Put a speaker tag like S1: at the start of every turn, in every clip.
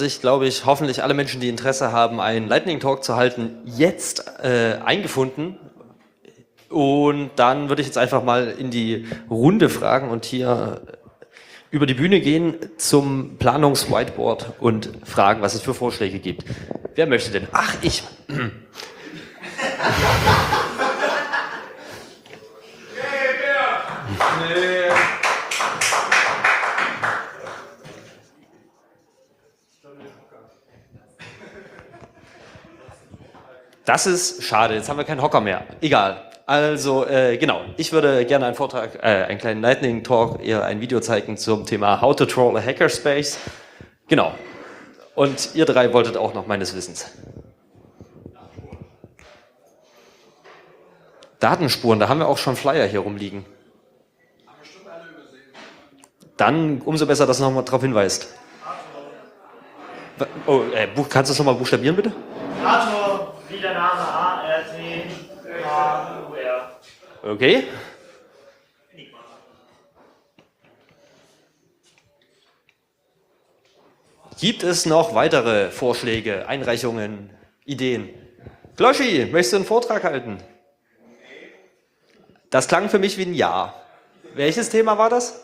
S1: sich, glaube ich, hoffentlich alle Menschen, die Interesse haben, einen Lightning Talk zu halten, jetzt eingefunden. Und dann würde ich jetzt einfach mal in die Runde fragen und hier über die Bühne gehen zum Planungs-Whiteboard und fragen, was es für Vorschläge gibt. Wer möchte denn? Ach, ich. Das ist schade, jetzt haben wir keinen Hocker mehr. Egal. Also, genau, ich würde gerne einen Vortrag, einen kleinen Lightning Talk, eher ein Video zeigen zum Thema How to Troll a Hackerspace. Genau. Und ihr drei wolltet auch noch meines Wissens. Datenspuren, da haben wir auch schon Flyer hier rumliegen. Dann umso besser, dass du nochmal darauf hinweist. Oh, kannst du es nochmal buchstabieren, bitte?
S2: Arthur, wie der Name A-R-T-H-U-R.
S1: Okay. Gibt es noch weitere Vorschläge, Einreichungen, Ideen? Gloschi, möchtest du einen Vortrag halten? Das klang für mich wie ein Ja. Welches Thema war das?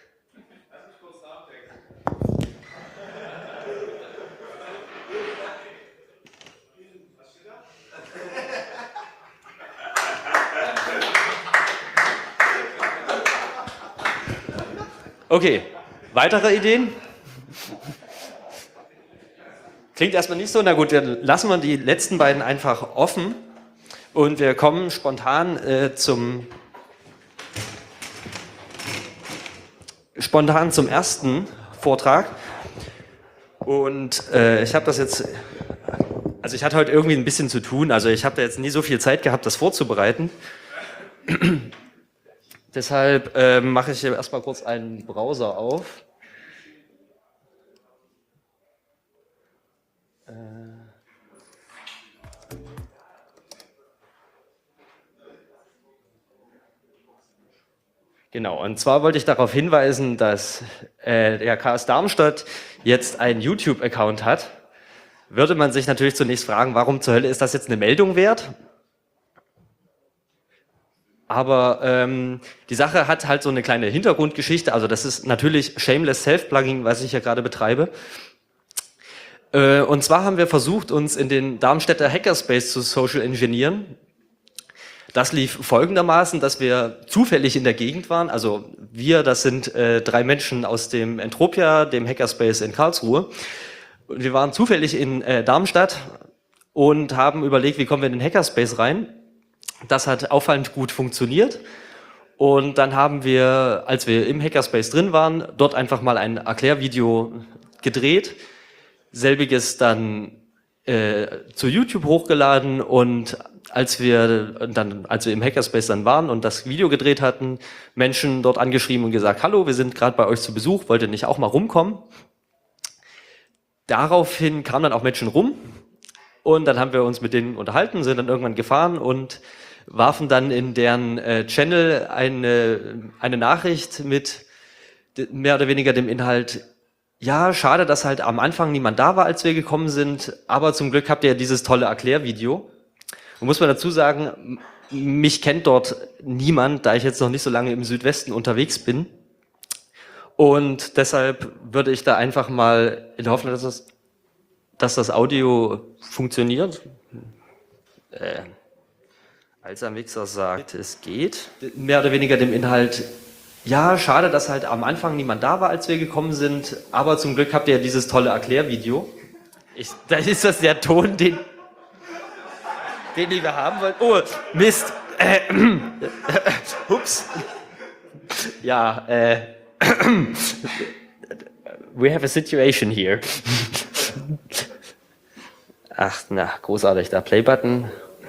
S1: Okay, weitere Ideen? Klingt erstmal nicht so, na gut, dann lassen wir die letzten beiden einfach offen und wir kommen spontan zum ersten Vortrag. Und ich habe das jetzt, also ich hatte heute irgendwie ein bisschen zu tun, also ich habe da jetzt nie so viel Zeit gehabt, das vorzubereiten. Deshalb mache ich hier erstmal kurz einen Browser auf. Genau, und zwar wollte ich darauf hinweisen, dass der KS Darmstadt jetzt einen YouTube-Account hat. Würde man sich natürlich zunächst fragen, warum zur Hölle ist das jetzt eine Meldung wert? Aber die Sache hat halt so eine kleine Hintergrundgeschichte. Also das ist natürlich Shameless Self-Plugging, was ich hier gerade betreibe. Und zwar haben wir versucht, uns in den Darmstädter Hackerspace zu social engineeren. Das lief folgendermaßen, dass wir zufällig in der Gegend waren. Also wir, das sind 3 Menschen aus dem Entropia, dem Hackerspace in Karlsruhe. Und wir waren zufällig in Darmstadt und haben überlegt, wie kommen wir in den Hackerspace rein. Das hat auffallend gut funktioniert und dann haben wir, als wir im Hackerspace drin waren, dort einfach mal ein Erklärvideo gedreht, selbiges dann zu YouTube hochgeladen und als wir im Hackerspace dann waren und das Video gedreht hatten, Menschen dort angeschrieben und gesagt, hallo, wir sind gerade bei euch zu Besuch, wollt ihr nicht auch mal rumkommen? Daraufhin kamen dann auch Menschen rum und dann haben wir uns mit denen unterhalten, sind dann irgendwann gefahren und warfen dann in deren Channel eine Nachricht mit mehr oder weniger dem Inhalt, ja, schade, dass halt am Anfang niemand da war, als wir gekommen sind, aber zum Glück habt ihr dieses tolle Erklärvideo. Und muss man dazu sagen, mich kennt dort niemand, da ich jetzt noch nicht so lange im Südwesten unterwegs bin. Und deshalb würde ich da einfach mal in der Hoffnung, dass das Audio funktioniert. Als ein Mixer sagt, es geht. Mehr oder weniger dem Inhalt, ja, schade, dass halt am Anfang niemand da war, als wir gekommen sind, aber zum Glück habt ihr dieses tolle Erklärvideo. Da ist das der Ton, den wir haben wollen. Oh, Mist. Ups. Ja, we have a situation here. Ach, na, großartig. Da Playbutton.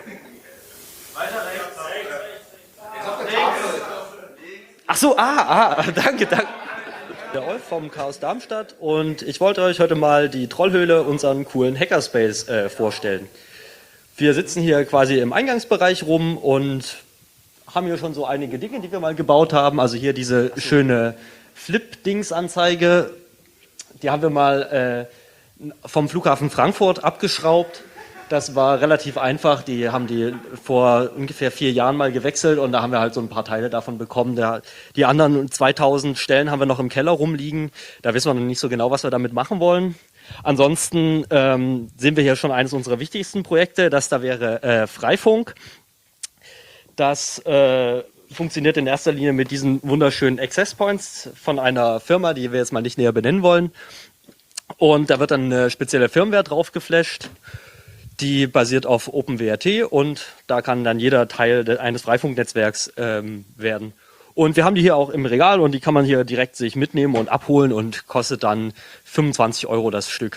S1: Ach so, danke. Der Olf vom Chaos Darmstadt und ich wollte euch heute mal die Trollhöhle, unseren coolen Hackerspace, vorstellen. Wir sitzen hier quasi im Eingangsbereich rum und haben hier schon so einige Dinge, die wir mal gebaut haben. Also hier diese schöne Flip-Dings-Anzeige, die haben wir mal vom Flughafen Frankfurt abgeschraubt. Das war relativ einfach. Die haben die vor ungefähr 4 Jahren mal gewechselt und da haben wir halt so ein paar Teile davon bekommen. Die anderen 2000 Stellen haben wir noch im Keller rumliegen. Da wissen wir noch nicht so genau, was wir damit machen wollen. Ansonsten sehen wir hier schon eines unserer wichtigsten Projekte. Das da wäre Freifunk. Das funktioniert in erster Linie mit diesen wunderschönen Access Points von einer Firma, die wir jetzt mal nicht näher benennen wollen. Und da wird dann eine spezielle Firmware drauf geflasht. Die basiert auf OpenWRT und da kann dann jeder Teil eines Freifunknetzwerks werden. Und wir haben die hier auch im Regal und die kann man hier direkt sich mitnehmen und abholen und kostet dann 25 € das Stück.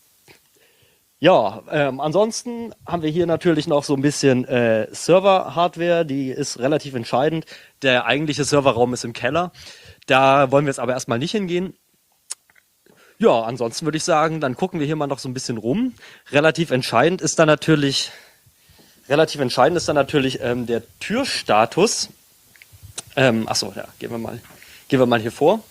S1: Ja, ansonsten haben wir hier natürlich noch so ein bisschen Server-Hardware, die ist relativ entscheidend. Der eigentliche Serverraum ist im Keller. Da wollen wir jetzt aber erstmal nicht hingehen. Ja, ansonsten würde ich sagen, dann gucken wir hier mal noch so ein bisschen rum. Relativ entscheidend ist dann natürlich der Türstatus. Achso, ja, gehen wir mal hier vor.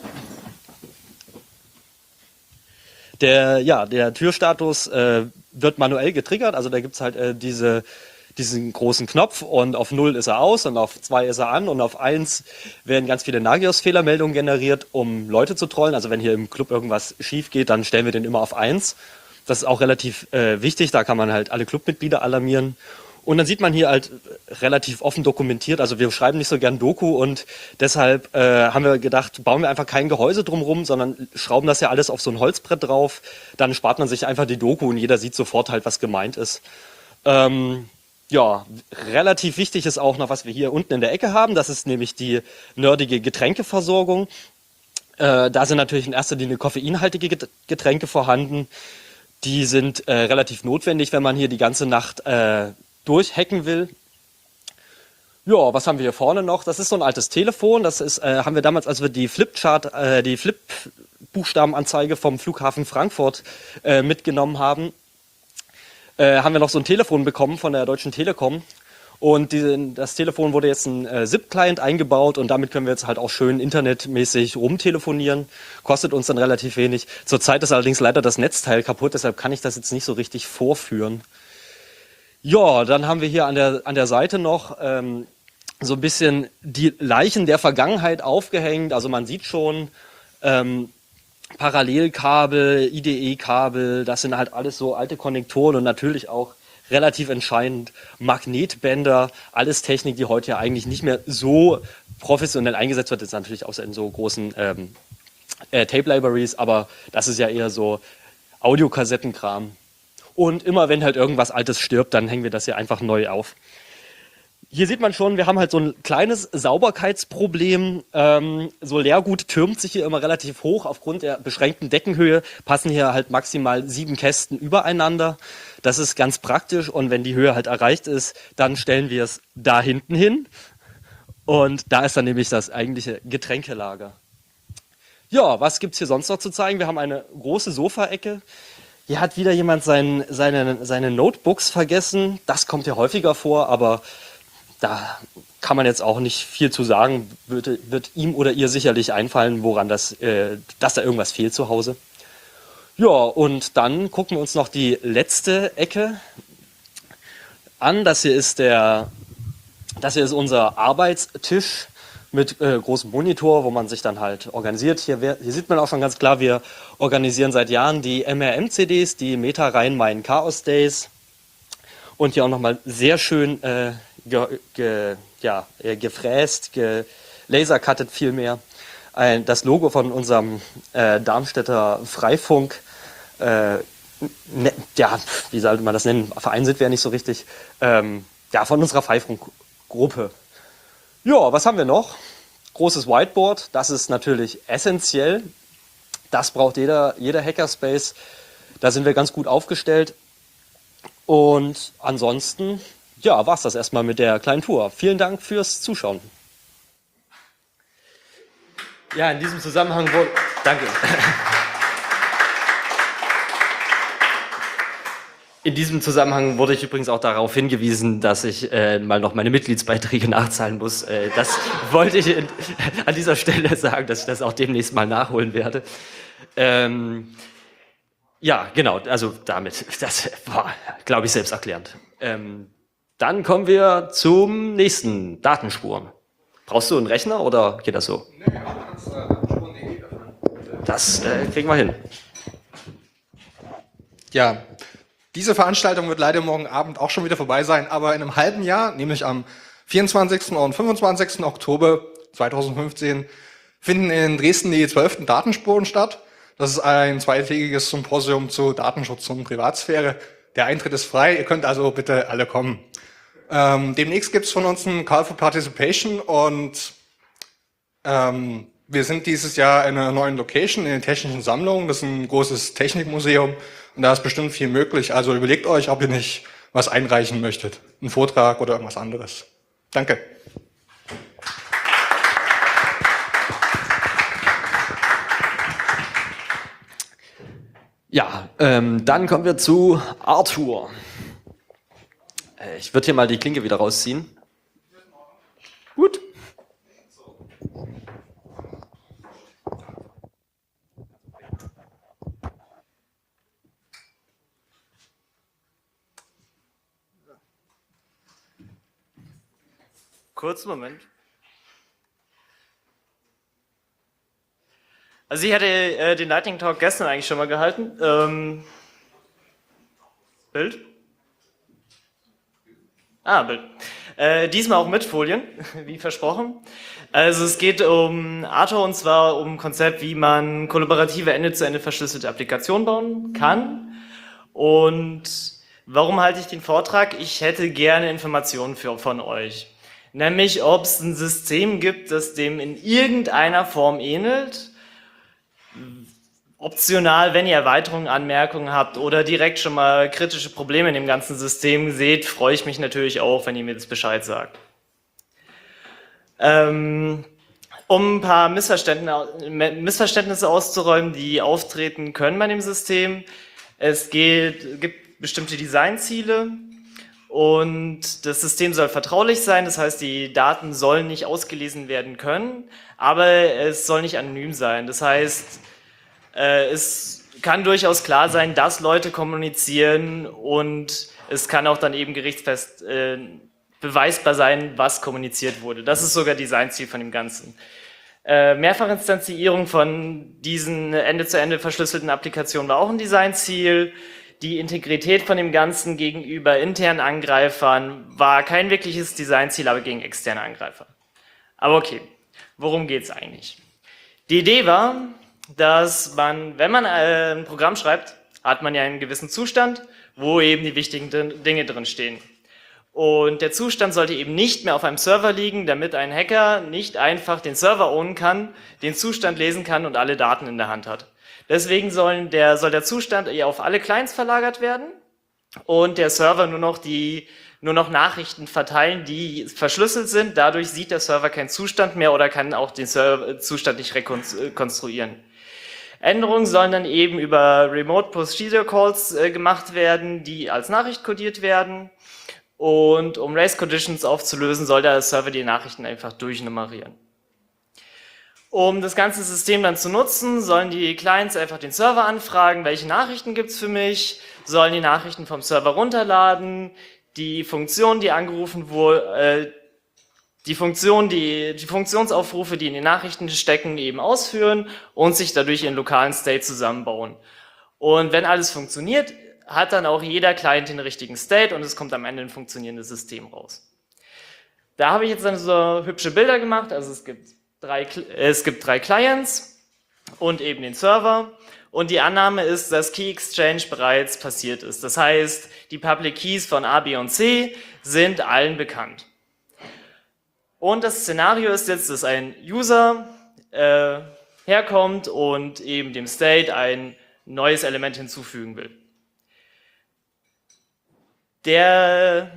S1: Der Türstatus wird manuell getriggert, also da gibt's halt diesen großen Knopf und auf 0 ist er aus und auf 2 ist er an und auf 1 werden ganz viele Nagios-Fehlermeldungen generiert, um Leute zu trollen. Also wenn hier im Club irgendwas schief geht, dann stellen wir den immer auf 1. Das ist auch relativ wichtig, da kann man halt alle Clubmitglieder alarmieren. Und dann sieht man hier halt relativ offen dokumentiert, also wir schreiben nicht so gern Doku und deshalb haben wir gedacht, bauen wir einfach kein Gehäuse drumherum, sondern schrauben das ja alles auf so ein Holzbrett drauf. Dann spart man sich einfach die Doku und jeder sieht sofort halt, was gemeint ist. Ja, relativ wichtig ist auch noch, was wir hier unten in der Ecke haben. Das ist nämlich die nerdige Getränkeversorgung. Da sind natürlich in erster Linie koffeinhaltige Getränke vorhanden. Die sind relativ notwendig, wenn man hier die ganze Nacht durchhacken will. Ja, was haben wir hier vorne noch? Das ist so ein altes Telefon. Das ist, haben wir damals, als wir die Flip-Buchstabenanzeige vom Flughafen Frankfurt mitgenommen haben, haben wir noch so ein Telefon bekommen von der Deutschen Telekom. Und das Telefon wurde jetzt ein SIP-Client eingebaut und damit können wir jetzt halt auch schön internetmäßig rumtelefonieren. Kostet uns dann relativ wenig. Zurzeit ist allerdings leider das Netzteil kaputt, deshalb kann ich das jetzt nicht so richtig vorführen. Ja, dann haben wir hier an der Seite noch so ein bisschen die Leichen der Vergangenheit aufgehängt. Also man sieht schon Parallelkabel, IDE-Kabel, das sind halt alles so alte Konnektoren und natürlich auch relativ entscheidend Magnetbänder, alles Technik, die heute ja eigentlich nicht mehr so professionell eingesetzt wird. Das ist natürlich auch in so großen Tape-Libraries, aber das ist ja eher so Audiokassettenkram. Und immer wenn halt irgendwas Altes stirbt, dann hängen wir das hier einfach neu auf. Hier sieht man schon, wir haben halt so ein kleines Sauberkeitsproblem. So Leergut türmt sich hier immer relativ hoch. Aufgrund der beschränkten Deckenhöhe passen hier halt maximal 7 Kästen übereinander. Das ist ganz praktisch und wenn die Höhe halt erreicht ist, dann stellen wir es da hinten hin. Und da ist dann nämlich das eigentliche Getränkelager. Ja, was gibt's hier sonst noch zu zeigen? Wir haben eine große Sofaecke. Hier hat wieder jemand seine Notebooks vergessen. Das kommt ja häufiger vor, aber da kann man jetzt auch nicht viel zu sagen. Wird ihm oder ihr sicherlich einfallen, woran dass da irgendwas fehlt zu Hause. Ja, und dann gucken wir uns noch die letzte Ecke an. Das hier ist unser Arbeitstisch mit großem Monitor, wo man sich dann halt organisiert. Hier sieht man auch schon ganz klar, wir organisieren seit Jahren die MRM-CDs, die Meta Rhein-Main Chaos Days. Und hier auch nochmal sehr schön gefräst, gelasercuttet vielmehr. Das Logo von unserem Darmstädter Freifunk, wie sollte man das nennen? Verein sind wir ja nicht so richtig. Von unserer Freifunkgruppe. Ja, was haben wir noch? Großes Whiteboard, das ist natürlich essentiell. Das braucht jeder Hackerspace. Da sind wir ganz gut aufgestellt. Und ansonsten, ja, war's das erstmal mit der kleinen Tour. Vielen Dank fürs Zuschauen. Ja, in diesem Zusammenhang wurde... Danke. In diesem Zusammenhang wurde ich übrigens auch darauf hingewiesen, dass ich mal noch meine Mitgliedsbeiträge nachzahlen muss. Das wollte ich an dieser Stelle sagen, dass ich das auch demnächst mal nachholen werde. Ja, genau, also damit, das war, glaube ich, selbsterklärend. Dann kommen wir zum nächsten, Datenspuren. Brauchst du einen Rechner oder geht das so? Nee, ja, du kannst Datenspuren.de öffnen. Das kriegen wir hin.
S3: Ja, diese Veranstaltung wird leider morgen Abend auch schon wieder vorbei sein, aber in einem halben Jahr, nämlich am 24. und 25. Oktober 2015, finden in Dresden die 12. Datenspuren statt. Das ist ein zweitägiges Symposium zu Datenschutz und Privatsphäre. Der Eintritt ist frei, ihr könnt also bitte alle kommen. Demnächst gibt es von uns einen Call for Participation und wir sind dieses Jahr in einer neuen Location, in der Technischen Sammlung. Das ist ein großes Technikmuseum und da ist bestimmt viel möglich. Also überlegt euch, ob ihr nicht was einreichen möchtet. Einen Vortrag oder irgendwas anderes. Danke.
S1: Ja, dann kommen wir zu Arthur. Ich würde hier mal die Klinke wieder rausziehen. Gut.
S2: Kurzen Moment. Also ich hatte den Lightning Talk gestern eigentlich schon mal gehalten. Bild? Bild. Diesmal auch mit Folien, wie versprochen. Also es geht um Arthur und zwar um ein Konzept, wie man kollaborative Ende-zu-Ende verschlüsselte Applikationen bauen kann. Und warum halte ich den Vortrag? Ich hätte gerne Informationen von euch. Nämlich, ob es ein System gibt, das dem in irgendeiner Form ähnelt. Optional, wenn ihr Erweiterungen, Anmerkungen habt oder direkt schon mal kritische Probleme in dem ganzen System seht, freue ich mich natürlich auch, wenn ihr mir das Bescheid sagt. Um ein paar Missverständnisse auszuräumen, die auftreten können bei dem System. Es gibt bestimmte Designziele und das System soll vertraulich sein, das heißt, die Daten sollen nicht ausgelesen werden können, aber es soll nicht anonym sein. Das heißt, es kann durchaus klar sein, dass Leute kommunizieren und es kann auch dann eben gerichtsfest beweisbar sein, was kommuniziert wurde. Das ist sogar Designziel von dem Ganzen. Mehrfachinstanzierung von diesen Ende-zu-Ende verschlüsselten Applikationen war auch ein Designziel. Die Integrität von dem Ganzen gegenüber internen Angreifern war kein wirkliches Designziel, aber gegen externe Angreifer. Aber okay, worum geht es eigentlich? Die Idee war, dass man, wenn man ein Programm schreibt, hat man ja einen gewissen Zustand, wo eben die wichtigen Dinge drin stehen. Und der Zustand sollte eben nicht mehr auf einem Server liegen, damit ein Hacker nicht einfach den Server ownen kann, den Zustand lesen kann und alle Daten in der Hand hat. Deswegen soll der Zustand eher auf alle Clients verlagert werden und der Server nur noch Nachrichten verteilen, die verschlüsselt sind. Dadurch sieht der Server keinen Zustand mehr oder kann auch den Zustand nicht rekonstruieren. Änderungen sollen dann eben über Remote Procedure Calls gemacht werden, die als Nachricht kodiert werden. Und um Race Conditions aufzulösen, soll der Server die Nachrichten einfach durchnummerieren. Um das ganze System dann zu nutzen, sollen die Clients einfach den Server anfragen, welche Nachrichten gibt's für mich, sollen die Nachrichten vom Server runterladen, die Funktion, die angerufen wurde, die Funktionsaufrufe, die in den Nachrichten stecken, eben ausführen und sich dadurch ihren lokalen State zusammenbauen. Und wenn alles funktioniert, hat dann auch jeder Client den richtigen State und es kommt am Ende ein funktionierendes System raus. Da habe ich jetzt dann so hübsche Bilder gemacht, also es gibt drei Clients und eben den Server und die Annahme ist, dass Key Exchange bereits passiert ist. Das heißt, die Public Keys von A, B und C sind allen bekannt. Und das Szenario ist jetzt, dass ein User herkommt und eben dem State ein neues Element hinzufügen will. Der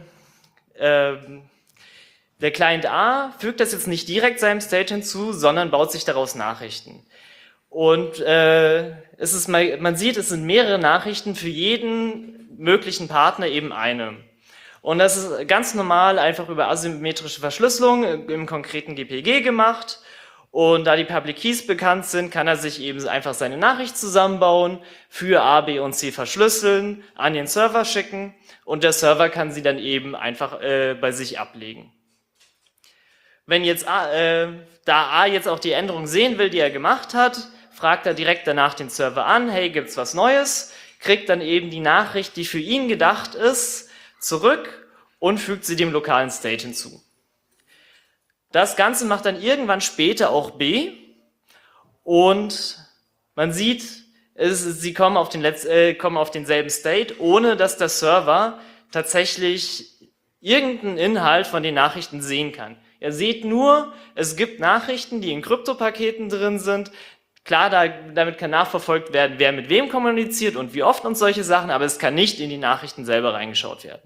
S2: Client A fügt das jetzt nicht direkt seinem State hinzu, sondern baut sich daraus Nachrichten. Und man sieht, es sind mehrere Nachrichten für jeden möglichen Partner eben eine. Und das ist ganz normal einfach über asymmetrische Verschlüsselung im konkreten GPG gemacht. Und da die Public Keys bekannt sind, kann er sich eben einfach seine Nachricht zusammenbauen, für A, B und C verschlüsseln, an den Server schicken und der Server kann sie dann eben einfach bei sich ablegen. Wenn jetzt da A jetzt auch die Änderung sehen will, die er gemacht hat, fragt er direkt danach den Server an, hey, gibt's was Neues? Kriegt dann eben die Nachricht, die für ihn gedacht ist, zurück und fügt sie dem lokalen State hinzu. Das Ganze macht dann irgendwann später auch B und man sieht, sie kommen auf denselben State, ohne dass der Server tatsächlich irgendeinen Inhalt von den Nachrichten sehen kann. Er sieht nur, es gibt Nachrichten, die in Kryptopaketen drin sind. Klar, damit kann nachverfolgt werden, wer mit wem kommuniziert und wie oft und solche Sachen, aber es kann nicht in die Nachrichten selber reingeschaut werden.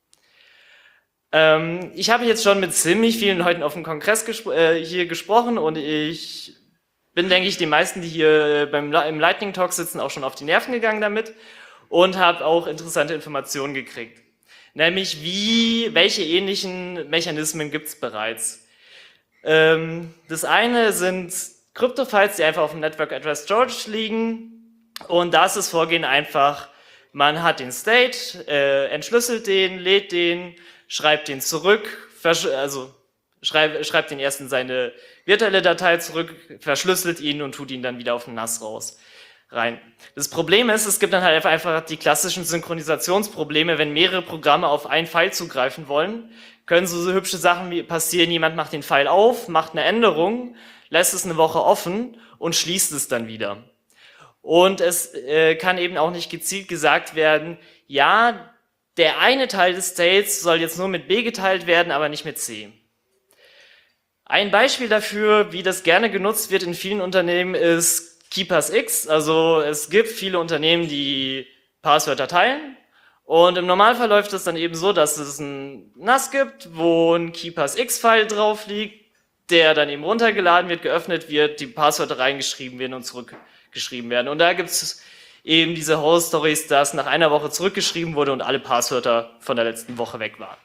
S2: Ich habe jetzt schon mit ziemlich vielen Leuten auf dem Kongress hier gesprochen und ich bin, denke ich, die meisten, die hier im Lightning Talk sitzen, auch schon auf die Nerven gegangen damit und habe auch interessante Informationen gekriegt. Nämlich welche ähnlichen Mechanismen gibt es bereits. Das eine sind Kryptofiles, die einfach auf dem Network Address Storage liegen und da ist das Vorgehen einfach, man hat den State, entschlüsselt den, lädt den, schreibt den zurück, also schreibt den erst in seine virtuelle Datei zurück, verschlüsselt ihn und tut ihn dann wieder auf den NAS rein. Das Problem ist, es gibt dann halt einfach die klassischen Synchronisationsprobleme, wenn mehrere Programme auf einen File zugreifen wollen, können so hübsche Sachen passieren, jemand macht den File auf, macht eine Änderung, lässt es eine Woche offen und schließt es dann wieder. Und es kann eben auch nicht gezielt gesagt werden, ja, der eine Teil des States soll jetzt nur mit B geteilt werden, aber nicht mit C. Ein Beispiel dafür, wie das gerne genutzt wird in vielen Unternehmen, ist KeePassX. Also es gibt viele Unternehmen, die Passwörter teilen. Und im Normalfall läuft es dann eben so, dass es ein NAS gibt, wo ein KeePassX-File drauf liegt, der dann eben runtergeladen wird, geöffnet wird, die Passwörter reingeschrieben werden und zurückgeschrieben werden. Und da gibt es eben diese Horror-Stories, dass nach einer Woche zurückgeschrieben wurde und alle Passwörter von der letzten Woche weg waren.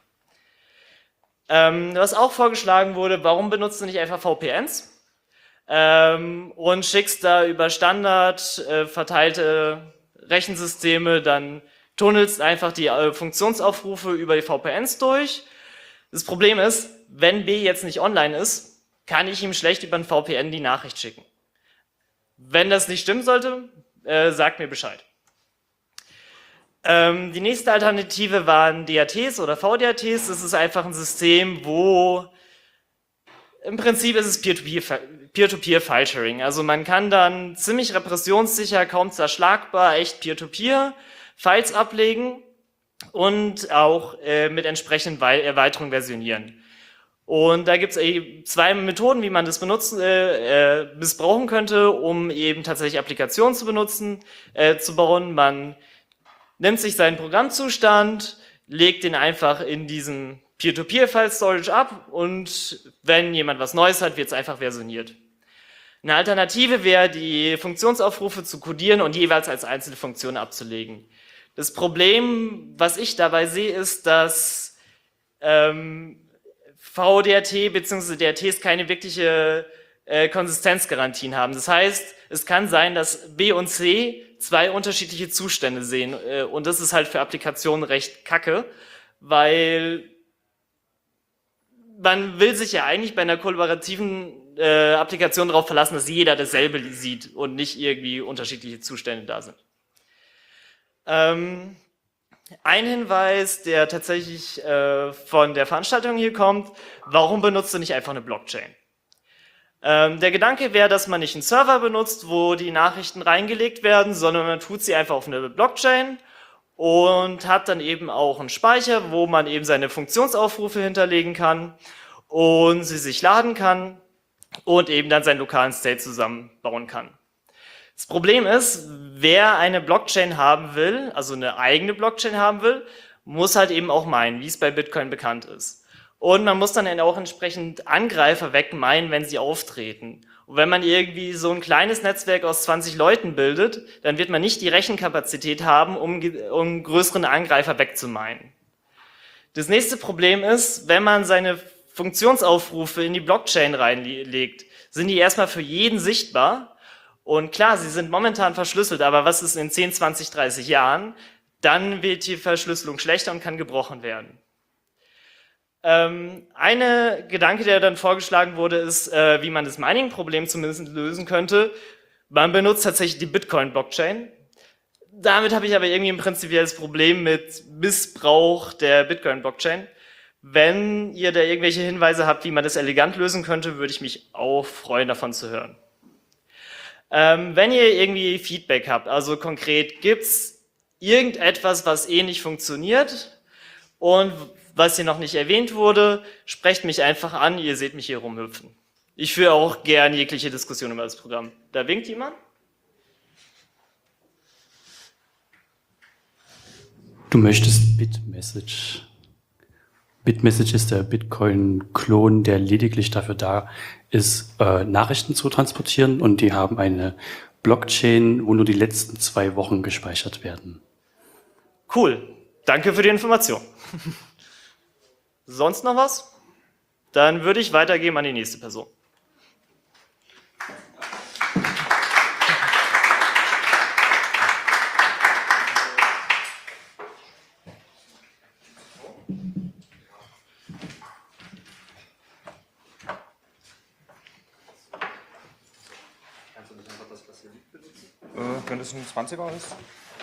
S2: Was auch vorgeschlagen wurde, warum benutzt du nicht einfach VPNs und schickst da über Standard verteilte Rechensysteme, dann tunnelst einfach die Funktionsaufrufe über die VPNs durch. Das Problem ist, wenn B jetzt nicht online ist, kann ich ihm schlecht über ein VPN die Nachricht schicken. Wenn das nicht stimmen sollte, sagt mir Bescheid. Die nächste Alternative waren DATs oder VDATs. Das ist einfach ein System, wo im Prinzip ist es Peer-to-Peer-File-Sharing. Also man kann dann ziemlich repressionssicher, kaum zerschlagbar, echt Peer-to-Peer-Files ablegen und auch mit entsprechenden Erweiterungen versionieren. Und da gibt es zwei Methoden, wie man das missbrauchen könnte, um eben tatsächlich Applikationen zu bauen. Man nimmt sich seinen Programmzustand, legt den einfach in diesem Peer-to-Peer-File-Storage ab und wenn jemand was Neues hat, wird es einfach versioniert. Eine Alternative wäre, die Funktionsaufrufe zu codieren und jeweils als einzelne Funktion abzulegen. Das Problem, was ich dabei sehe, ist, dass VDAT bzw. DATs keine wirkliche Konsistenzgarantien haben. Das heißt, es kann sein, dass B und C zwei unterschiedliche Zustände sehen und das ist halt für Applikationen recht kacke, weil man will sich ja eigentlich bei einer kollaborativen Applikation darauf verlassen, dass jeder dasselbe sieht und nicht irgendwie unterschiedliche Zustände da sind. Ein Hinweis, der tatsächlich von der Veranstaltung hier kommt, warum benutzt du nicht einfach eine Blockchain? Der Gedanke wäre, dass man nicht einen Server benutzt, wo die Nachrichten reingelegt werden, sondern man tut sie einfach auf eine Blockchain und hat dann eben auch einen Speicher, wo man eben seine Funktionsaufrufe hinterlegen kann und sie sich laden kann und eben dann seinen lokalen State zusammenbauen kann. Das Problem ist, wer eine Blockchain haben will, also eine eigene Blockchain haben will, muss halt eben auch meinen, wie es bei Bitcoin bekannt ist. Und man muss dann auch entsprechend Angreifer wegmeinen, wenn sie auftreten. Und wenn man irgendwie so ein kleines Netzwerk aus 20 Leuten bildet, dann wird man nicht die Rechenkapazität haben, um größeren Angreifer wegzumeinen. Das nächste Problem ist, wenn man seine Funktionsaufrufe in die Blockchain reinlegt, sind die erstmal für jeden sichtbar. Und klar, sie sind momentan verschlüsselt, aber was ist in 10, 20, 30 Jahren? Dann wird die Verschlüsselung schlechter und kann gebrochen werden. Eine Gedanke, der dann vorgeschlagen wurde, ist, wie man das Mining-Problem zumindest lösen könnte. Man benutzt tatsächlich die Bitcoin-Blockchain. Damit habe ich aber irgendwie ein prinzipielles Problem mit Missbrauch der Bitcoin-Blockchain. Wenn ihr da irgendwelche Hinweise habt, wie man das elegant lösen könnte, würde ich mich auch freuen, davon zu hören. Wenn ihr irgendwie Feedback habt, also konkret, gibt es irgendetwas, was ähnlich funktioniert und was hier noch nicht erwähnt wurde, sprecht mich einfach an, ihr seht mich hier rumhüpfen. Ich führe auch gern jegliche Diskussion über das Programm. Da winkt jemand?
S4: Du möchtest Bitmessage. Bitmessage ist der Bitcoin-Klon, der lediglich dafür da ist, Nachrichten zu transportieren, und die haben eine Blockchain, wo nur die letzten 2 Wochen gespeichert werden.
S2: Cool, danke für die Information. Sonst noch was? Dann würde ich weitergeben an die nächste Person.
S5: Wenn das ein 20er ist?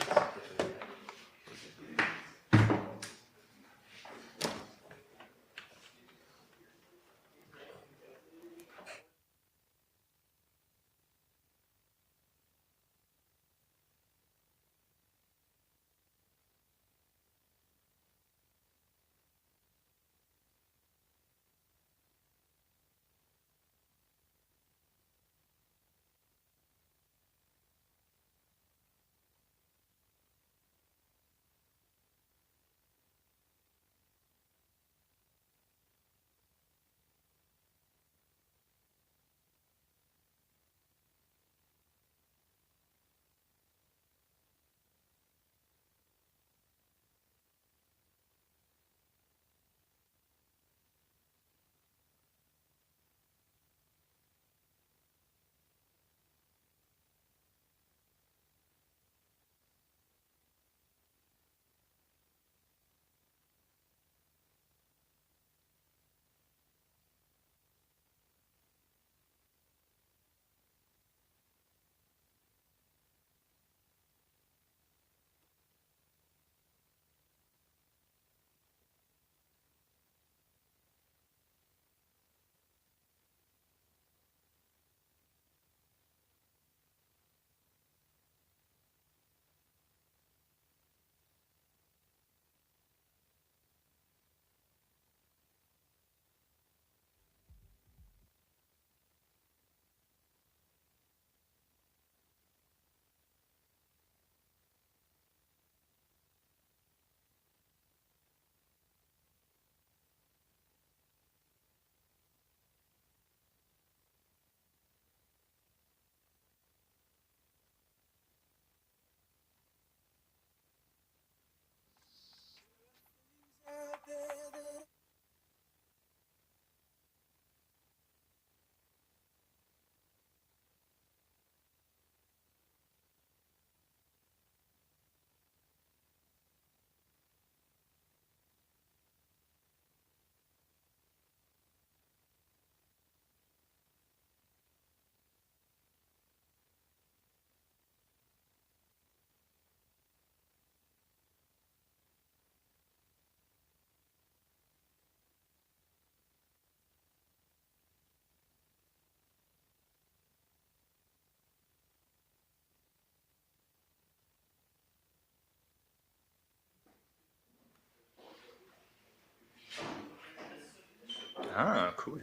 S5: Ah, cool.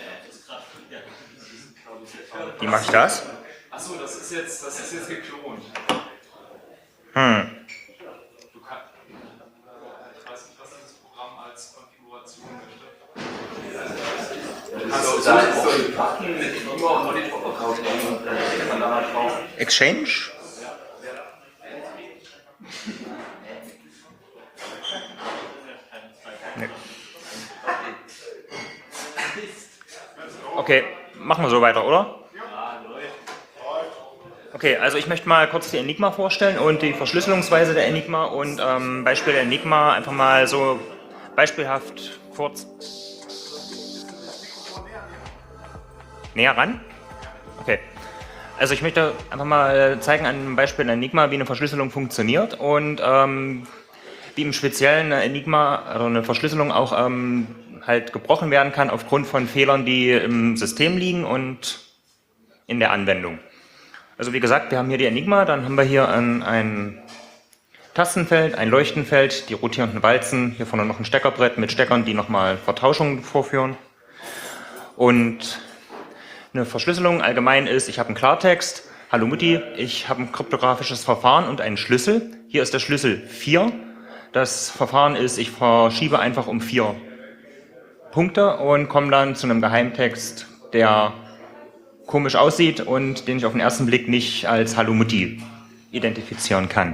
S5: Wie mache ich das?
S6: Achso, das ist jetzt geklont. Du kannst, ich weiß nicht, was dieses Programm als Konfiguration möchte. Du kannst so einen Button mit Beamer und Monitor-Account nehmen und dann klickt man da drauf.
S5: Exchange? Nee. Okay, machen wir so weiter, oder? Okay, also ich möchte mal kurz die Enigma vorstellen und die Verschlüsselungsweise der Enigma und Beispiel der Enigma einfach mal so beispielhaft kurz näher ran. Okay, also ich möchte einfach mal zeigen an einem Beispiel der Enigma, wie eine Verschlüsselung funktioniert und wie im Speziellen eine Enigma, also eine Verschlüsselung auch halt gebrochen werden kann aufgrund von Fehlern, die im System liegen und in der Anwendung. Also wie gesagt, wir haben hier die Enigma, dann haben wir hier ein Tastenfeld, ein Leuchtenfeld, die rotierenden Walzen, hier vorne noch ein Steckerbrett mit Steckern, die nochmal Vertauschungen vorführen. Und eine Verschlüsselung allgemein ist, ich habe einen Klartext, hallo Mutti, ich habe ein kryptografisches Verfahren und einen Schlüssel. Hier ist der Schlüssel 4. Das Verfahren ist, ich verschiebe einfach um 4 Punkte und komme dann zu einem Geheimtext, der komisch aussieht und den ich auf den ersten Blick nicht als Hallo Mutti identifizieren kann.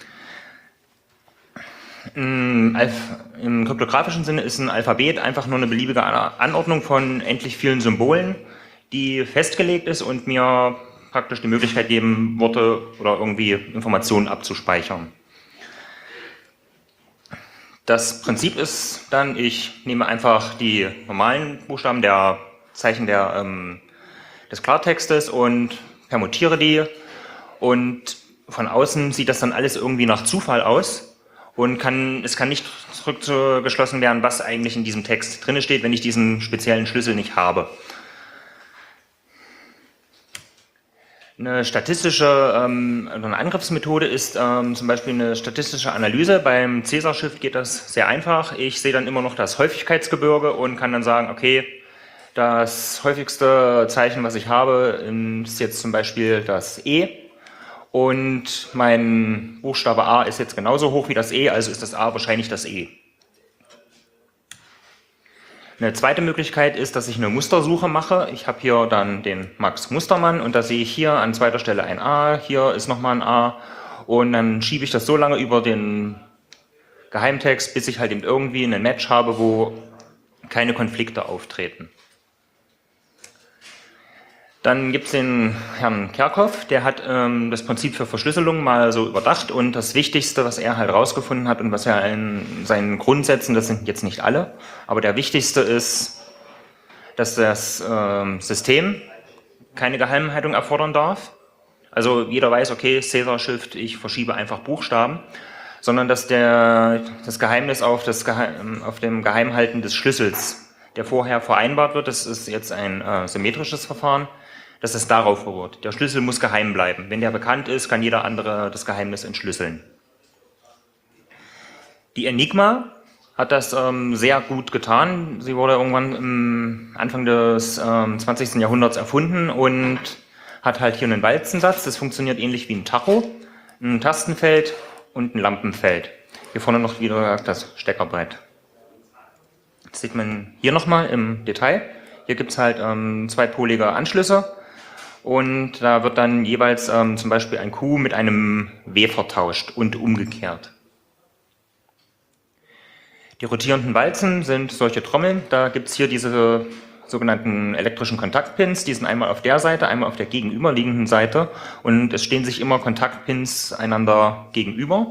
S5: Im kryptografischen Sinne ist ein Alphabet einfach nur eine beliebige Anordnung von endlich vielen Symbolen, die festgelegt ist und mir praktisch die Möglichkeit geben, Worte oder irgendwie Informationen abzuspeichern. Das Prinzip ist dann, ich nehme einfach die normalen Buchstaben der Zeichen des Klartextes und permutiere die und von außen sieht das dann alles irgendwie nach Zufall aus und es kann nicht zurückgeschlossen werden, was eigentlich in diesem Text drin steht, wenn ich diesen speziellen Schlüssel nicht habe. Eine statistische eine Angriffsmethode ist zum Beispiel eine statistische Analyse. Beim Cäsar-Shift geht das sehr einfach. Ich sehe dann immer noch das Häufigkeitsgebirge und kann dann sagen, okay, das häufigste Zeichen, was ich habe, ist jetzt zum Beispiel das E. Und mein Buchstabe A ist jetzt genauso hoch wie das E, also ist das A wahrscheinlich das E. Eine zweite Möglichkeit ist, dass ich eine Mustersuche mache. Ich habe hier dann den Max Mustermann und da sehe ich hier an zweiter Stelle ein A, hier ist nochmal ein A und dann schiebe ich das so lange über den Geheimtext, bis ich halt eben irgendwie einen Match habe, wo keine Konflikte auftreten. Dann gibt es den Herrn Kerckhoff, der hat das Prinzip für Verschlüsselung mal so überdacht und das Wichtigste, was er halt rausgefunden hat und was er in seinen Grundsätzen, das sind jetzt nicht alle, aber der wichtigste ist, dass das System keine Geheimhaltung erfordern darf. Also jeder weiß, okay, Cäsar-Shift, ich verschiebe einfach Buchstaben, sondern dass das Geheimnis auf dem Geheimhalten des Schlüssels, der vorher vereinbart wird, das ist jetzt ein symmetrisches Verfahren, dass es darauf beruht. Der Schlüssel muss geheim bleiben. Wenn der bekannt ist, kann jeder andere das Geheimnis entschlüsseln. Die Enigma hat das sehr gut getan. Sie wurde irgendwann Anfang des 20. Jahrhunderts erfunden und hat halt hier einen Walzensatz. Das funktioniert ähnlich wie ein Tacho, ein Tastenfeld und ein Lampenfeld. Hier vorne noch wieder das Steckerbrett. Das sieht man hier nochmal im Detail. Hier gibt es halt zweipolige Anschlüsse. Und da wird dann jeweils zum Beispiel ein Q mit einem W vertauscht und umgekehrt. Die rotierenden Walzen sind solche Trommeln. Da gibt es hier diese sogenannten elektrischen Kontaktpins. Die sind einmal auf der Seite, einmal auf der gegenüberliegenden Seite. Und es stehen sich immer Kontaktpins einander gegenüber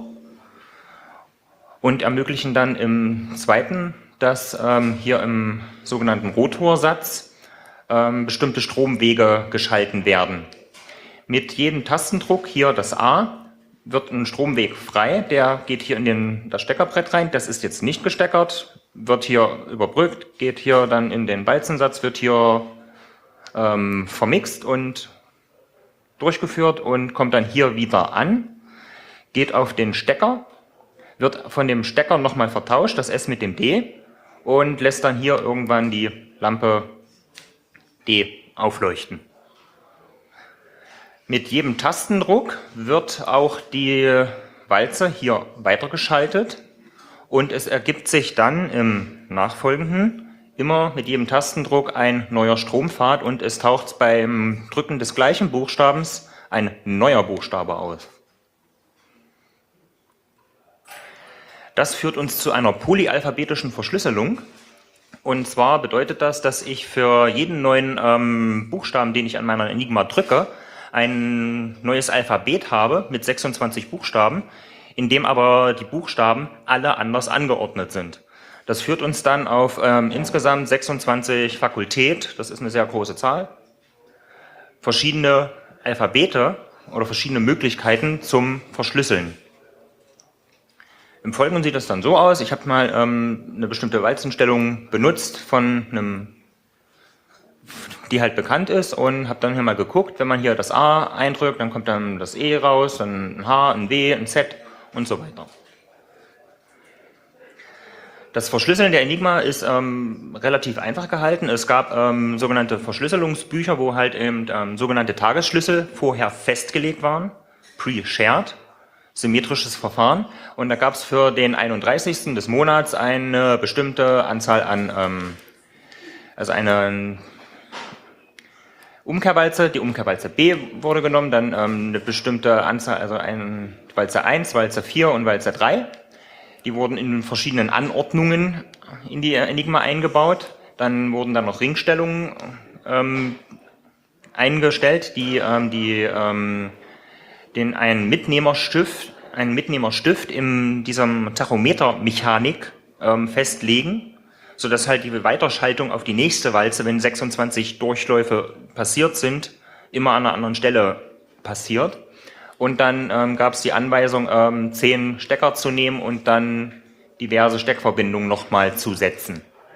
S5: und ermöglichen dann im zweiten, dass hier im sogenannten Rotorsatz bestimmte Stromwege geschalten werden. Mit jedem Tastendruck, hier das A, wird ein Stromweg frei, der geht hier in das Steckerbrett rein, das ist jetzt nicht gesteckert, wird hier überbrückt, geht hier dann in den Walzensatz, wird hier vermixt und durchgeführt und kommt dann hier wieder an, geht auf den Stecker, wird von dem Stecker nochmal vertauscht, das S mit dem D, und lässt dann hier irgendwann die Lampe D aufleuchten. Mit jedem Tastendruck wird auch die Walze hier weitergeschaltet und es ergibt sich dann im Nachfolgenden immer mit jedem Tastendruck ein neuer Strompfad und es taucht beim Drücken des gleichen Buchstabens ein neuer Buchstabe auf. Das führt uns zu einer polyalphabetischen Verschlüsselung. Und zwar bedeutet das, dass ich für jeden neuen Buchstaben, den ich an meiner Enigma drücke, ein neues Alphabet habe mit 26 Buchstaben, in dem aber die Buchstaben alle anders angeordnet sind. Das führt uns dann auf insgesamt 26 Fakultät, das ist eine sehr große Zahl, verschiedene Alphabete oder verschiedene Möglichkeiten zum Verschlüsseln. Im Folgenden sieht das dann so aus, ich habe mal eine bestimmte Walzenstellung benutzt von einem, die halt bekannt ist, und habe dann hier mal geguckt, wenn man hier das A eindrückt, dann kommt dann das E raus, dann ein H, ein W, ein Z und so weiter. Das Verschlüsseln der Enigma ist relativ einfach gehalten. Es gab sogenannte Verschlüsselungsbücher, wo halt eben sogenannte Tagesschlüssel vorher festgelegt waren, pre-shared, symmetrisches Verfahren. Und da gab es für den 31. des Monats eine bestimmte Anzahl an, also eine Umkehrwalze, die Umkehrwalze B wurde genommen, dann eine bestimmte Anzahl, also eine Walze 1, Walze 4 und Walze 3. Die wurden in verschiedenen Anordnungen in die Enigma eingebaut. Dann wurden dann noch Ringstellungen eingestellt, die den einen Mitnehmerstift in diesem Tachometermechanik festlegen, sodass halt die Weiterschaltung auf die nächste Walze, wenn 26 Durchläufe passiert sind, immer an einer anderen Stelle passiert. Und dann gab es die Anweisung, 10 Stecker zu nehmen und dann diverse Steckverbindungen nochmal zu setzen.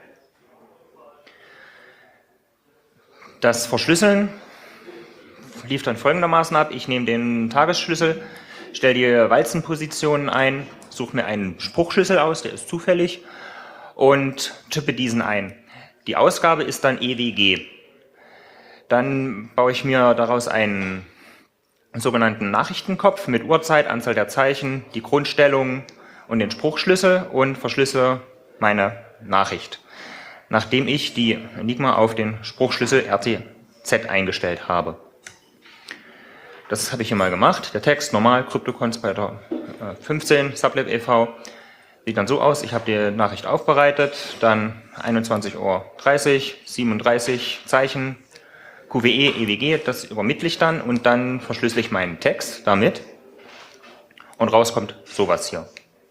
S5: Das Verschlüsseln lief dann folgendermaßen ab. Ich nehme den Tagesschlüssel, stelle die Walzenpositionen ein, suche mir einen Spruchschlüssel aus, der ist zufällig, und tippe diesen ein. Die Ausgabe ist dann EWG. Dann baue ich mir daraus einen sogenannten Nachrichtenkopf mit Uhrzeit, Anzahl der Zeichen, die Grundstellung und den Spruchschlüssel und verschlüssele meine Nachricht, nachdem ich die Enigma auf den Spruchschlüssel RTZ eingestellt habe. Das habe ich hier mal gemacht. Der Text normal, CryptoConspirator 15, Sublab e.V. Sieht dann so aus, ich habe die Nachricht aufbereitet, dann 21:30 Uhr, 37 Zeichen, QWE, EWG, das übermittle ich dann und dann verschlüssele ich meinen Text damit und rauskommt sowas hier.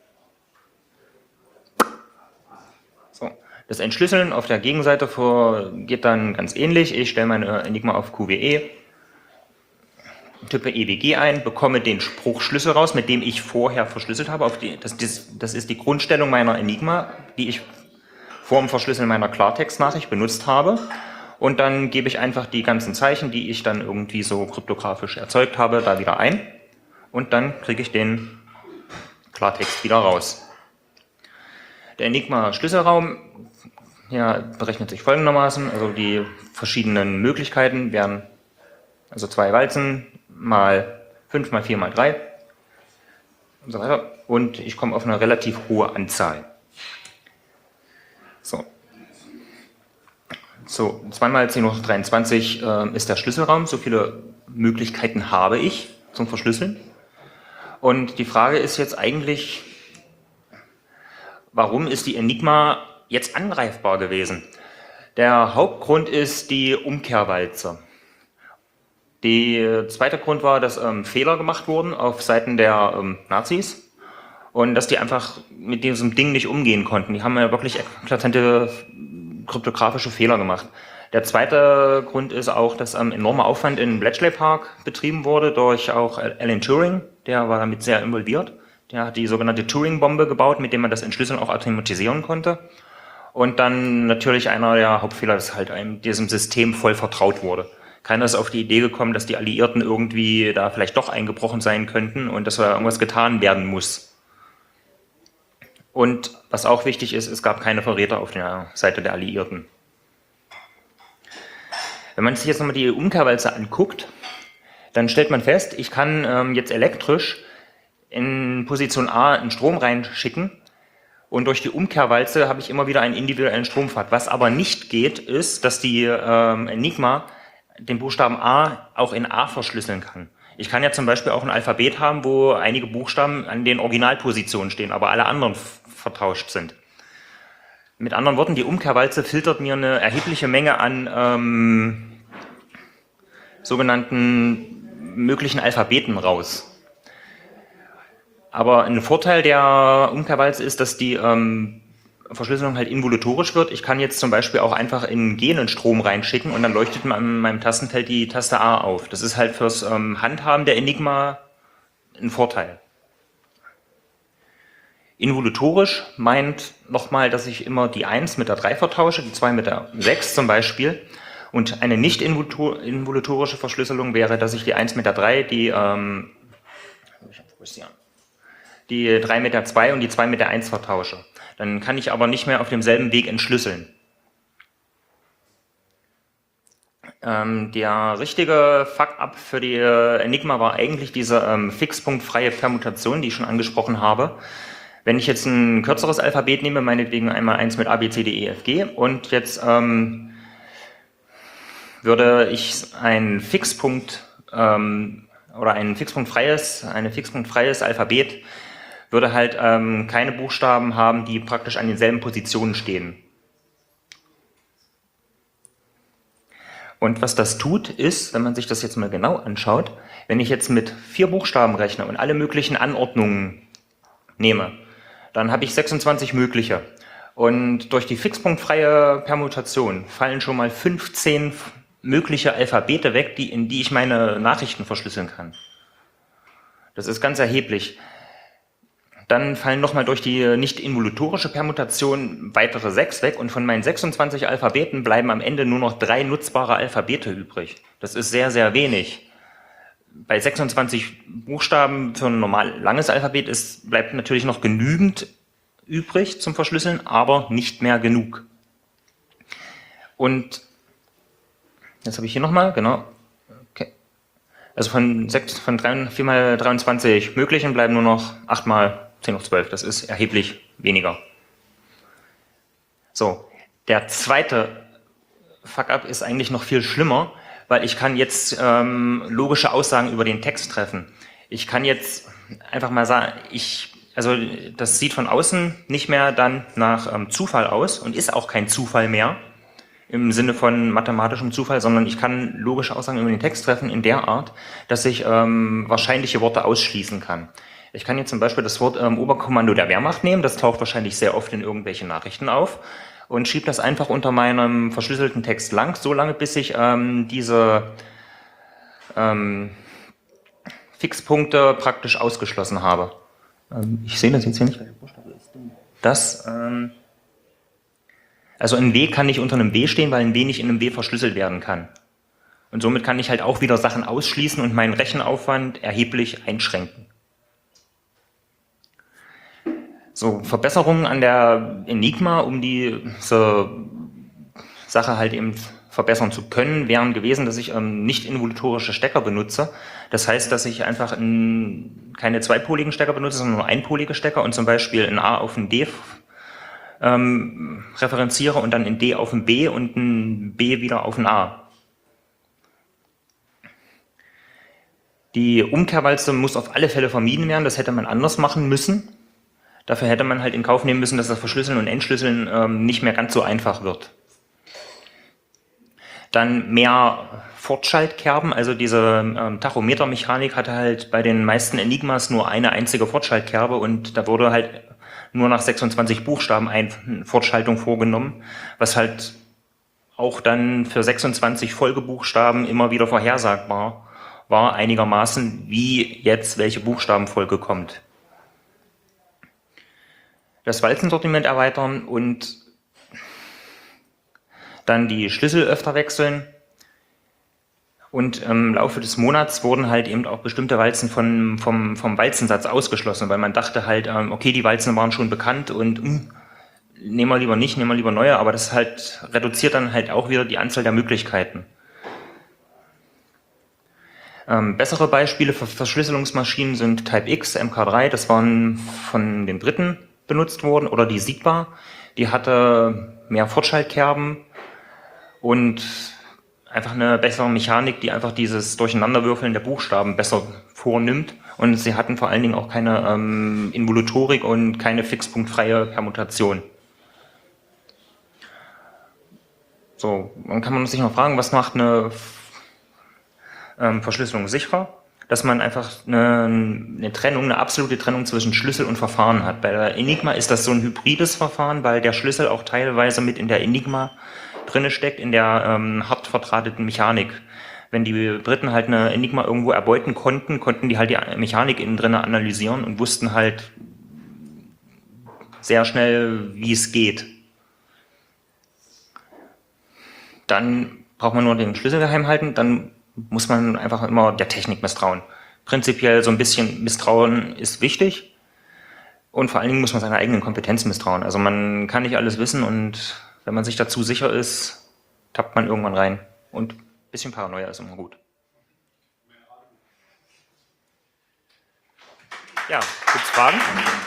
S5: So, das Entschlüsseln auf der Gegenseite geht dann ganz ähnlich. Ich stelle meine Enigma auf QWE, tippe EWG ein, bekomme den Spruchschlüssel raus, mit dem ich vorher verschlüsselt habe. Das ist die Grundstellung meiner Enigma, die ich vor dem Verschlüsseln meiner Klartextnachricht benutzt habe. Und dann gebe ich einfach die ganzen Zeichen, die ich dann irgendwie so kryptografisch erzeugt habe, da wieder ein. Und dann kriege ich den Klartext wieder raus. Der Enigma-Schlüsselraum berechnet sich folgendermaßen. Also die verschiedenen Möglichkeiten wären also 2 Walzen mal 5 mal 4 mal 3 und so weiter. Und ich komme auf eine relativ hohe Anzahl. So, 2 mal 10 hoch 23 ist der Schlüsselraum. So viele Möglichkeiten habe ich zum Verschlüsseln. Und die Frage ist jetzt eigentlich, warum ist die Enigma jetzt angreifbar gewesen? Der Hauptgrund ist die Umkehrwalze. Der zweite Grund war, dass Fehler gemacht wurden auf Seiten der Nazis und dass die einfach mit diesem Ding nicht umgehen konnten. Die haben ja wirklich eklatante kryptografische Fehler gemacht. Der zweite Grund ist auch, dass enormer Aufwand in Bletchley Park betrieben wurde durch auch Alan Turing, der war damit sehr involviert. Der hat die sogenannte Turing-Bombe gebaut, mit der man das Entschlüsseln auch automatisieren konnte. Und dann natürlich einer der Hauptfehler, dass halt einem diesem System voll vertraut wurde. Keiner ist auf die Idee gekommen, dass die Alliierten irgendwie da vielleicht doch eingebrochen sein könnten und dass da irgendwas getan werden muss. Und was auch wichtig ist, es gab keine Verräter auf der Seite der Alliierten. Wenn man sich jetzt nochmal die Umkehrwalze anguckt, dann stellt man fest, ich kann jetzt elektrisch in Position A einen Strom reinschicken und durch die Umkehrwalze habe ich immer wieder einen individuellen Strompfad. Was aber nicht geht, ist, dass die Enigma den Buchstaben A auch in A verschlüsseln kann. Ich kann ja zum Beispiel auch ein Alphabet haben, wo einige Buchstaben an den Originalpositionen stehen, aber alle anderen vertauscht sind. Mit anderen Worten, die Umkehrwalze filtert mir eine erhebliche Menge an sogenannten möglichen Alphabeten raus. Aber ein Vorteil der Umkehrwalze ist, dass die Verschlüsselung halt involutorisch wird. Ich kann jetzt zum Beispiel auch einfach in G einen Strom reinschicken und dann leuchtet an meinem Tastenfeld die Taste A auf. Das ist halt fürs Handhaben der Enigma ein Vorteil. Involutorisch meint nochmal, dass ich immer die 1 mit der 3 vertausche, die 2 mit der 6 zum Beispiel. Und eine nicht involutorische Verschlüsselung wäre, dass ich die 1 mit der 3, die 3 mit der 2 und die 2 mit der 1 vertausche. Dann kann ich aber nicht mehr auf demselben Weg entschlüsseln. Der richtige Fuck-up für die Enigma war eigentlich diese fixpunktfreie Permutation, die ich schon angesprochen habe. Wenn ich jetzt ein kürzeres Alphabet nehme, meinetwegen einmal 1 mit A, B, C, D, E, F, G, und jetzt würde ich ein Fixpunkt oder ein fixpunktfreies Alphabet würde halt keine Buchstaben haben, die praktisch an denselben Positionen stehen. Und was das tut, ist, wenn man sich das jetzt mal genau anschaut, wenn ich jetzt mit 4 Buchstaben rechne und alle möglichen Anordnungen nehme, dann habe ich 26 mögliche. Und durch die fixpunktfreie Permutation fallen schon mal 15 mögliche Alphabete weg, in die ich meine Nachrichten verschlüsseln kann. Das ist ganz erheblich. Dann fallen nochmal durch die nicht involutorische Permutation weitere 6 weg und von meinen 26 Alphabeten bleiben am Ende nur noch 3 nutzbare Alphabete übrig. Das ist sehr, sehr wenig. Bei 26 Buchstaben für ein normal langes Alphabet bleibt natürlich noch genügend übrig zum Verschlüsseln, aber nicht mehr genug. Und jetzt habe ich hier nochmal, genau. Okay. Also von 4 mal 23 möglichen bleiben nur noch 8 mal 10 hoch 12. Das ist erheblich weniger. So, der zweite Fuck-up ist eigentlich noch viel schlimmer, weil ich kann jetzt logische Aussagen über den Text treffen. Ich kann jetzt einfach mal sagen, also das sieht von außen nicht mehr dann nach Zufall aus und ist auch kein Zufall mehr im Sinne von mathematischem Zufall, sondern ich kann logische Aussagen über den Text treffen in der Art, dass ich wahrscheinliche Worte ausschließen kann. Ich kann jetzt zum Beispiel das Wort Oberkommando der Wehrmacht nehmen, das taucht wahrscheinlich sehr oft in irgendwelchen Nachrichten auf, und schiebe das einfach unter meinem verschlüsselten Text lang, so lange bis ich diese Fixpunkte praktisch ausgeschlossen habe. Ich sehe das jetzt hier nicht. Also ein W kann nicht unter einem W stehen, weil ein W nicht in einem W verschlüsselt werden kann. Und somit kann ich halt auch wieder Sachen ausschließen und meinen Rechenaufwand erheblich einschränken. So, Verbesserungen an der Enigma, um diese Sache halt eben verbessern zu können, wären gewesen, dass ich nicht involutorische Stecker benutze. Das heißt, dass ich einfach keine zweipoligen Stecker benutze, sondern nur einpolige Stecker und zum Beispiel ein A auf ein D referenziere und dann ein D auf ein B und ein B wieder auf ein A. Die Umkehrwalze muss auf alle Fälle vermieden werden, das hätte man anders machen müssen. Dafür hätte man halt in Kauf nehmen müssen, dass das Verschlüsseln und Entschlüsseln nicht mehr ganz so einfach wird. Dann mehr Fortschaltkerben, also diese Tachometermechanik hatte halt bei den meisten Enigmas nur eine einzige Fortschaltkerbe und da wurde halt nur nach 26 Buchstaben eine Fortschaltung vorgenommen, was halt auch dann für 26 Folgebuchstaben immer wieder vorhersagbar war, einigermaßen, wie jetzt welche Buchstabenfolge kommt. Das Walzensortiment erweitern und dann die Schlüssel öfter wechseln. Und im Laufe des Monats wurden halt eben auch bestimmte Walzen vom Walzensatz ausgeschlossen, weil man dachte halt, okay, die Walzen waren schon bekannt und nehmen wir lieber nicht, nehmen wir lieber neue, aber das halt reduziert dann halt auch wieder die Anzahl der Möglichkeiten. Bessere Beispiele für Verschlüsselungsmaschinen sind Type X, MK3, das waren von den Briten benutzt worden, oder die Sigba, die hatte mehr Fortschaltkerben und einfach eine bessere Mechanik, die einfach dieses Durcheinanderwürfeln der Buchstaben besser vornimmt, und sie hatten vor allen Dingen auch keine Involutorik und keine fixpunktfreie Permutation. So, dann kann man sich noch fragen, was macht eine Verschlüsselung sicherer? Dass man einfach eine Trennung, eine absolute Trennung zwischen Schlüssel und Verfahren hat. Bei der Enigma ist das so ein hybrides Verfahren, weil der Schlüssel auch teilweise mit in der Enigma drinne steckt, in der hart verdrahteten Mechanik. Wenn die Briten halt eine Enigma irgendwo erbeuten konnten, konnten die halt die Mechanik innen drinne analysieren und wussten halt sehr schnell, wie es geht. Dann braucht man nur den Schlüssel geheim halten, dann muss man einfach immer der Technik misstrauen. Prinzipiell so ein bisschen Misstrauen ist wichtig und vor allen Dingen muss man seiner eigenen Kompetenz misstrauen. Also man kann nicht alles wissen und wenn man sich dazu sicher ist, tappt man irgendwann rein. Und ein bisschen Paranoia ist immer gut. Ja, gibt's Fragen?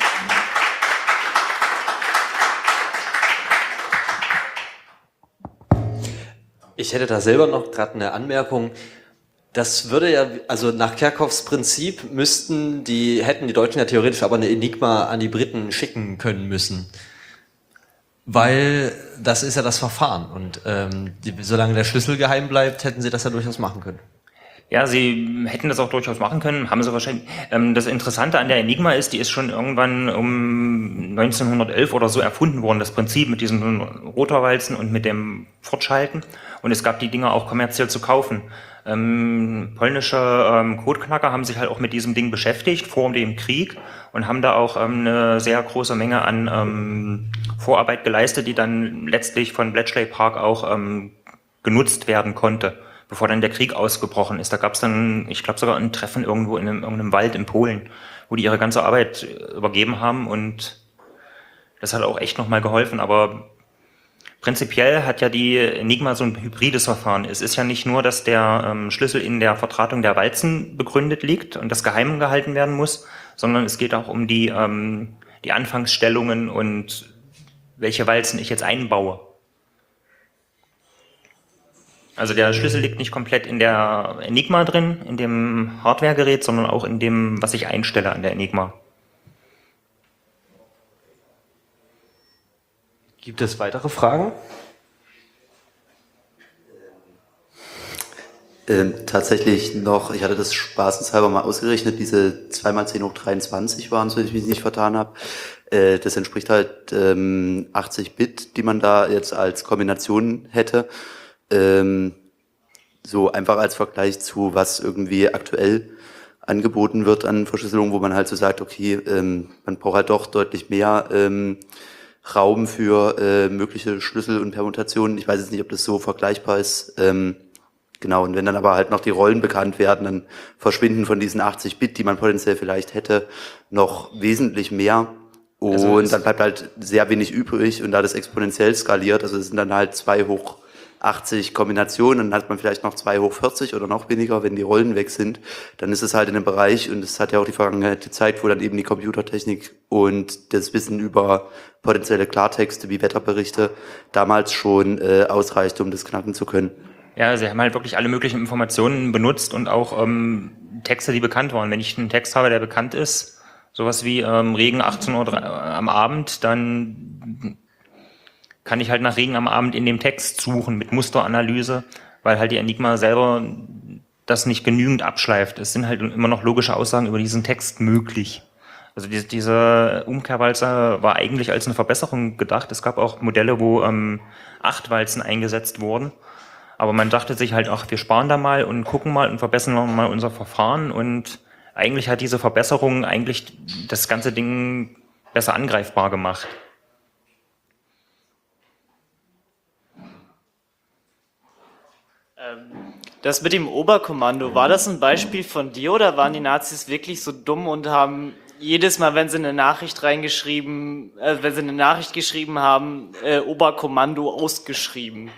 S1: Ich hätte da selber noch gerade eine Anmerkung. Das würde ja, also nach Kerckhoffs Prinzip hätten die Deutschen ja theoretisch aber eine Enigma an die Briten schicken können müssen. Weil das ist ja das Verfahren und solange der Schlüssel geheim bleibt, hätten sie das ja durchaus machen können.
S5: Ja, sie hätten das auch durchaus machen können, haben sie wahrscheinlich. Das Interessante an der Enigma ist, die ist schon irgendwann um 1911 oder so erfunden worden, das Prinzip mit diesen Rotorwalzen und mit dem Fortschalten. Und es gab die Dinger auch kommerziell zu kaufen. Polnische Codeknacker haben sich halt auch mit diesem Ding beschäftigt vor dem Krieg und haben da auch eine sehr große Menge an Vorarbeit geleistet, die dann letztlich von Bletchley Park auch genutzt werden konnte, bevor dann der Krieg ausgebrochen ist. Da gab es dann, ich glaube sogar ein Treffen irgendwo in irgendeinem Wald in Polen, wo die ihre ganze Arbeit übergeben haben und das hat auch echt nochmal geholfen, aber prinzipiell hat ja die Enigma so ein hybrides Verfahren. Es ist ja nicht nur, dass der Schlüssel in der Verdrahtung der Walzen begründet liegt und das geheim gehalten werden muss, sondern es geht auch um die Anfangsstellungen und welche Walzen ich jetzt einbaue. Also der Schlüssel liegt nicht komplett in der Enigma drin, in dem Hardwaregerät, sondern auch in dem, was ich einstelle an der Enigma.
S1: Gibt es weitere Fragen?
S7: Tatsächlich noch, ich hatte das spaßenshalber mal ausgerechnet, diese 2 × 10⁻23 waren, so ich mich nicht vertan habe. Das entspricht halt 80 Bit, die man da jetzt als Kombination hätte. So einfach als Vergleich zu, was irgendwie aktuell angeboten wird an Verschlüsselung, wo man halt so sagt, okay, man braucht halt doch deutlich mehr Raum für mögliche Schlüssel und Permutationen. Ich weiß jetzt nicht, ob das so vergleichbar ist. Genau, und wenn dann aber halt noch die Rollen bekannt werden, dann verschwinden von diesen 80 Bit, die man potenziell vielleicht hätte, noch wesentlich mehr. Und also dann bleibt halt sehr wenig übrig und da das exponentiell skaliert, also es sind dann halt 2⁻80 Kombinationen, dann hat man vielleicht noch 2⁻40 oder noch weniger, wenn die Rollen weg sind, dann ist es halt in einem Bereich, und es hat ja auch die Vergangenheit gezeigt, wo dann eben die Computertechnik und das Wissen über potenzielle Klartexte wie Wetterberichte damals schon ausreicht, um das knacken zu können.
S5: Ja, sie haben halt wirklich alle möglichen Informationen benutzt und auch Texte, die bekannt waren. Wenn ich einen Text habe, der bekannt ist, sowas wie Regen 18 Uhr am Abend, dann kann ich halt nach Regen am Abend in dem Text suchen mit Musteranalyse, weil halt die Enigma selber das nicht genügend abschleift. Es sind halt immer noch logische Aussagen über diesen Text möglich. Also diese Umkehrwalze war eigentlich als eine Verbesserung gedacht. Es gab auch Modelle, wo 8 Walzen eingesetzt wurden. Aber man dachte sich halt, ach, wir sparen da mal und gucken mal und verbessern mal unser Verfahren. Und eigentlich hat diese Verbesserung eigentlich das ganze Ding besser angreifbar gemacht.
S2: Das mit dem Oberkommando, war das ein Beispiel von dir oder waren die Nazis wirklich so dumm und haben jedes Mal, wenn sie eine Nachricht geschrieben haben, Oberkommando ausgeschrieben?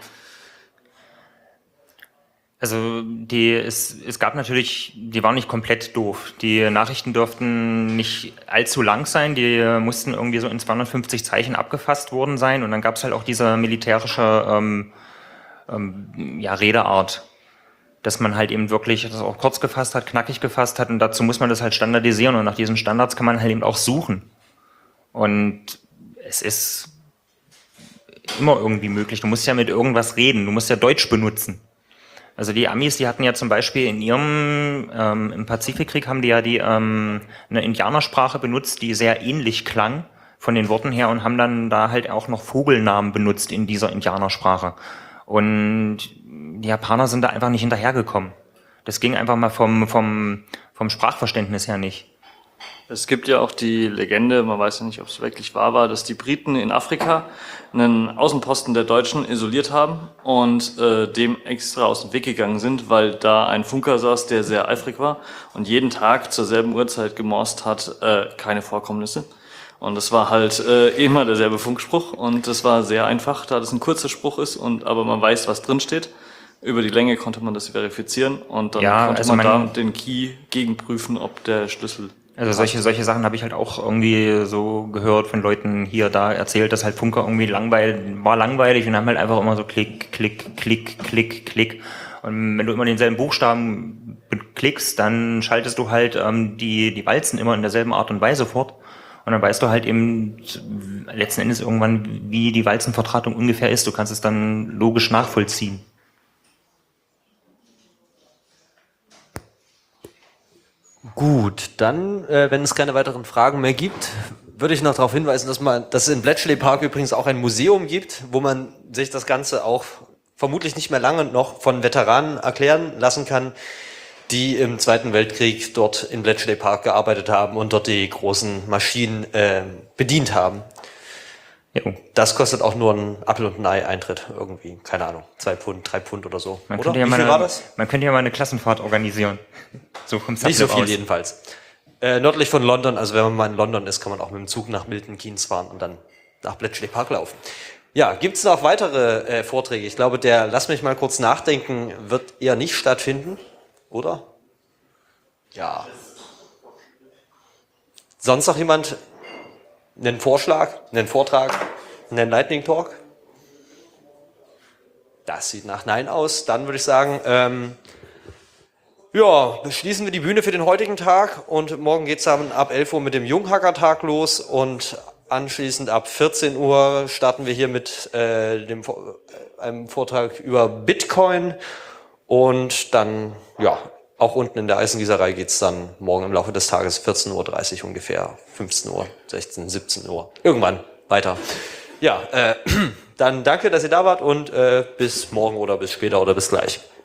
S5: Also es gab natürlich, die waren nicht komplett doof. Die Nachrichten durften nicht allzu lang sein, die mussten irgendwie so in 250 Zeichen abgefasst worden sein und dann gab es halt auch diese militärische Redeart, dass man halt eben wirklich das auch kurz gefasst hat, knackig gefasst hat und dazu muss man das halt standardisieren und nach diesen Standards kann man halt eben auch suchen. Und es ist immer irgendwie möglich. Du musst ja mit irgendwas reden, du musst ja Deutsch benutzen. Also die Amis, die hatten ja zum Beispiel in ihrem, im Pazifikkrieg haben die ja eine Indianersprache benutzt, die sehr ähnlich klang von den Worten her und haben dann da halt auch noch Vogelnamen benutzt in dieser Indianersprache. Und die Japaner sind da einfach nicht hinterhergekommen. Das ging einfach mal vom Sprachverständnis her nicht.
S8: Es gibt ja auch die Legende, man weiß ja nicht, ob es wirklich wahr war, dass die Briten in Afrika einen Außenposten der Deutschen isoliert haben und dem extra aus dem Weg gegangen sind, weil da ein Funker saß, der sehr eifrig war und jeden Tag zur selben Uhrzeit gemorst hat, keine Vorkommnisse. Und das war halt immer derselbe Funkspruch und das war sehr einfach, da das ein kurzer Spruch ist aber man weiß, was drin steht. Über die Länge konnte man das verifizieren und dann konnte
S5: also
S8: man da den Key gegenprüfen, ob der Schlüssel.
S5: Also solche Sachen habe ich halt auch irgendwie so gehört von Leuten hier da erzählt, dass halt Funker irgendwie war langweilig und haben halt einfach immer so Klick, Klick, Klick, Klick, Klick. Und wenn du immer denselben Buchstaben klickst, dann schaltest du halt die Walzen immer in derselben Art und Weise fort. Und dann weißt du halt eben letzten Endes irgendwann, wie die Walzenvertratung ungefähr ist. Du kannst es dann logisch nachvollziehen.
S1: Gut, dann, wenn es keine weiteren Fragen mehr gibt, würde ich noch darauf hinweisen, dass es in Bletchley Park übrigens auch ein Museum gibt, wo man sich das Ganze auch vermutlich nicht mehr lange noch von Veteranen erklären lassen kann, die im Zweiten Weltkrieg dort in Bletchley Park gearbeitet haben und dort die großen Maschinen bedient haben.
S5: Jo.
S1: Das kostet auch nur ein Apfel und ein Ei Eintritt irgendwie, keine Ahnung, 2 Pfund, 3 Pfund oder so.
S5: Man
S1: oder?
S5: könnte ja
S1: Wie viel war das?
S5: Man könnte ja mal eine Klassenfahrt organisieren. So vom
S1: Nicht so viel
S5: aus.
S1: jedenfalls. Nördlich von London, also wenn man mal in London ist, kann man auch mit dem Zug nach Milton Keynes fahren und dann nach Bletchley Park laufen. Ja, gibt's noch weitere Vorträge? Ich glaube, lass mich mal kurz nachdenken, wird eher nicht stattfinden, oder? Ja. Sonst noch jemand einen Vorschlag, einen Vortrag, einen Lightning Talk? Das sieht nach Nein aus. Dann würde ich sagen, ja, beschließen wir die Bühne für den heutigen Tag und morgen geht's dann ab 11 Uhr mit dem Junghacker-Tag los und anschließend ab 14 Uhr starten wir hier mit einem Vortrag über Bitcoin und dann, ja, auch unten in der Eisengießerei geht's dann morgen im Laufe des Tages 14.30 Uhr ungefähr, 15 Uhr, 16, 17 Uhr, irgendwann weiter. Ja, dann danke, dass ihr da wart und bis morgen oder bis später oder bis gleich.